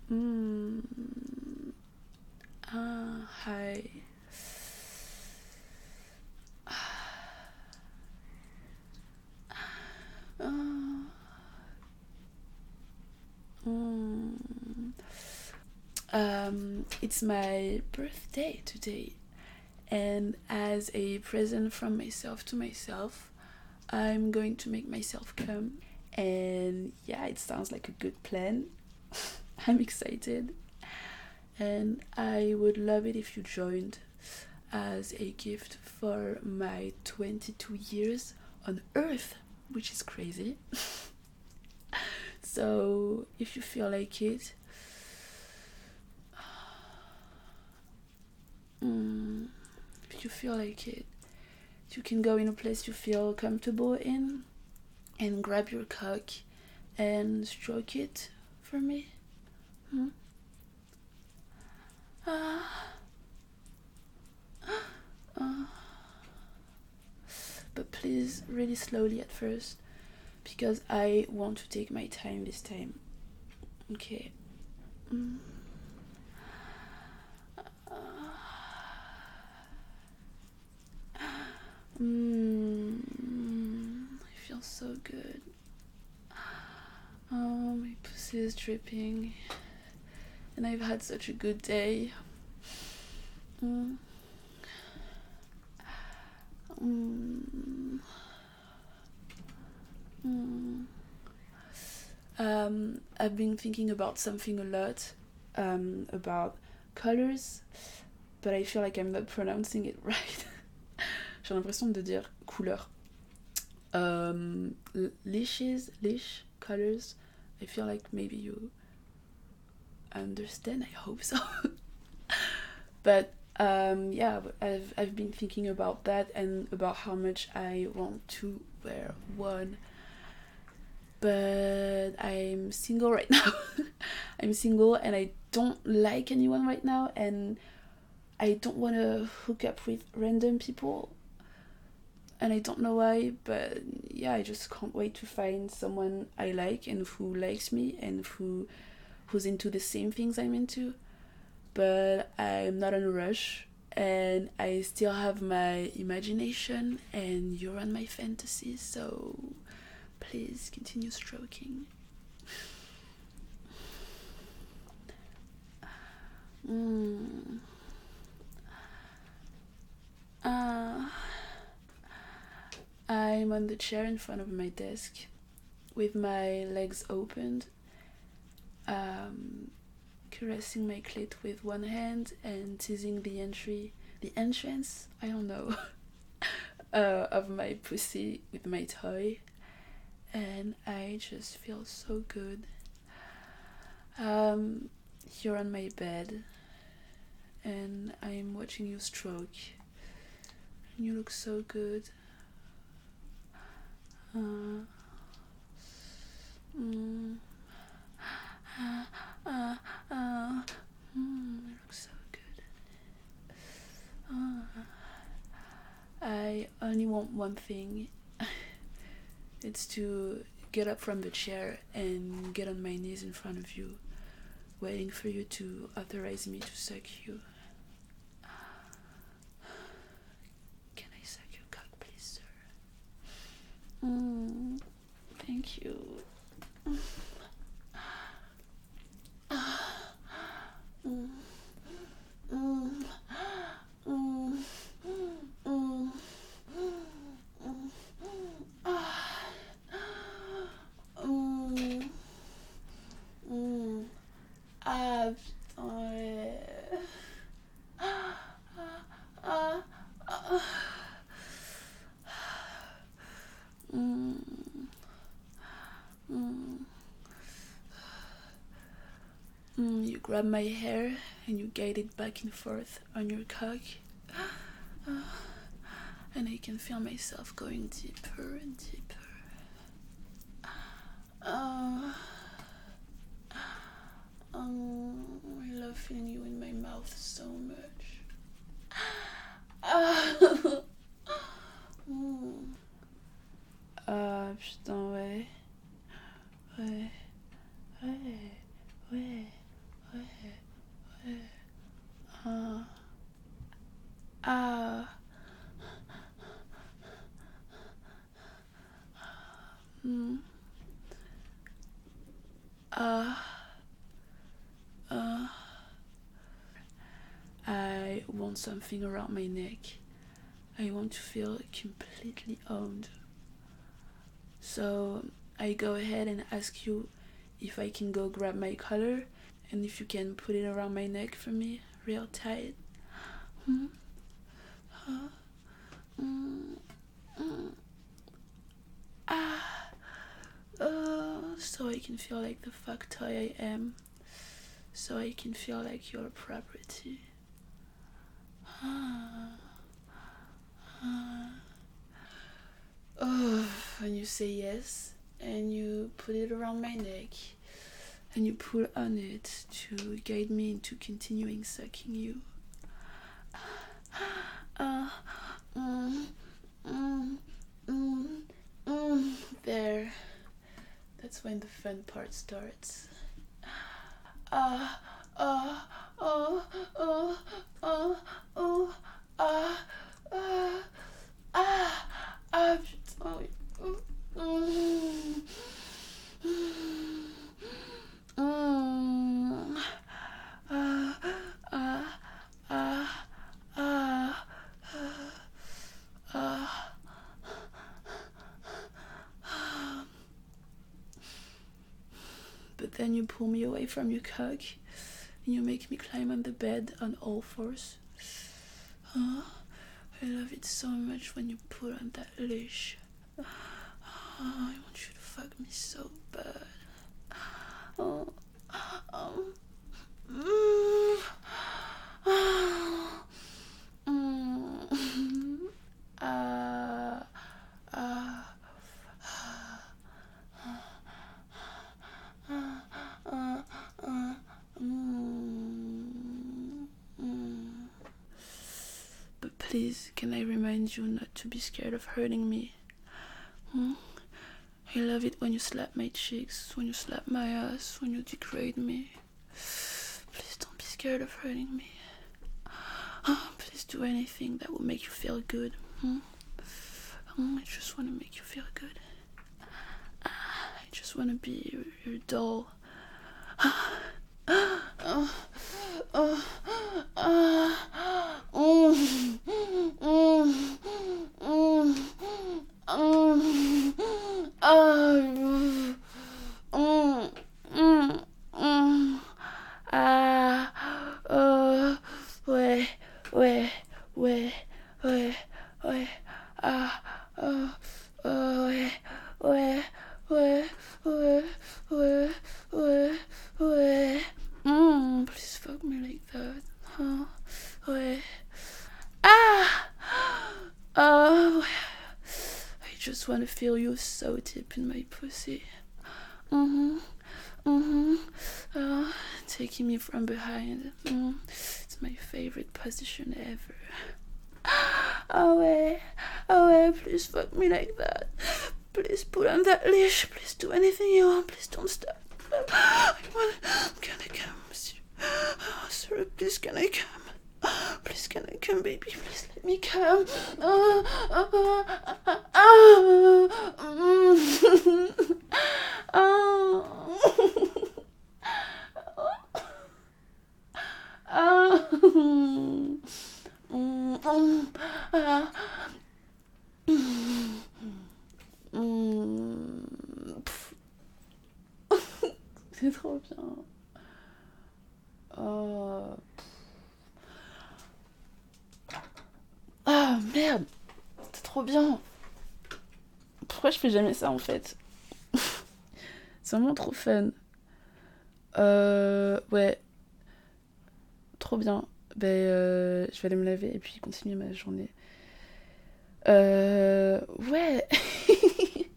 Mm. Hi. Uh, mm. It's my birthday today, and as a present from myself to myself, I'm going to make myself come. And yeah, it sounds like a good plan. I'm excited, and I would love it if you joined as a gift for my 22 years on Earth, which is crazy. So, if you feel like it, mm, if you feel like it, you can go in a place you feel comfortable in and grab your cock and stroke it for me. Hmm? Ah, ah. But please, really slowly at first, because I want to take my time this time. Okay. Mm. I feel so good. Oh, my pussy is dripping, and I've had such a good day. Mm. Mm. Mm. I've been thinking about something a lot, about colors, but I feel like I'm not pronouncing it right. J'ai l'impression de dire couleur. Leash, colors. I feel like maybe you understand. I hope so. But yeah, I've been thinking about that and about how much I want to wear one. But I'm single right now. I'm single and I don't like anyone right now, and I don't want to hook up with random people. And I don't know why, but yeah, I just can't wait to find someone I like and who likes me and who's into the same things I'm into. But I'm not in a rush, and I still have my imagination, and you're on my fantasy, so please continue stroking. Mm. Uh, I'm on the chair in front of my desk with my legs opened, um, caressing my clit with one hand and teasing the entrance, I don't know, of my pussy with my toy. And I just feel so good. Um, you're on my bed, and I'm watching you stroke. And you look so good. Uh, mm, ah, ah, ah, you look so good. I only want one thing. It's to get up from the chair and get on my knees in front of you, waiting for you to authorize me to suck you. Can I suck your cock, please, sir? Thank you. Mm, mm, mm, mm, mm, mm. Ah, putain, ouais. Ah, ah, mm, mm. You grab my hair and you guide it back and forth on your cock. And I can feel myself going deeper and deeper. Uh, I love feeling you in my mouth so much. Mm. Ah, putain, ouais. Ouais, ouais, ouais, want something around my neck. I want to feel completely owned. So I go ahead and ask you if I can go grab my collar and if you can put it around my neck for me, real tight. So I can feel like the fuck toy I am. So I can feel like your property. And you say yes, and you put it around my neck, and you pull on it to guide me into continuing sucking you. There. That's when the fun part starts. But then you pull me away from your cock and you make me climb on the bed on all fours. I love it so much when you put on that leash. I want you to fuck me so bad. But please, can I remind you not to be scared of hurting me? I love it when you slap my cheeks, when you slap my ass, when you degrade me. Please don't be scared of hurting me. Please do anything that will make you feel good. I just want to make you feel good. I just want to be your doll. Please fuck me like that. I just want to feel you so deep in my pussy. Taking me from behind. It's my favorite position ever. Please fuck me like that. Please put on that leash. Please do anything you want. Please don't stop. Can I come, monsieur? Sorry, please can I come? Please can I come, baby? Please let me come. C'est trop bien. Ah merde, c'est trop bien. Pourquoi je fais jamais ça en fait? C'est vraiment trop fun. Ouais. Trop bien. Je vais aller me laver et puis continuer ma journée. Ouais.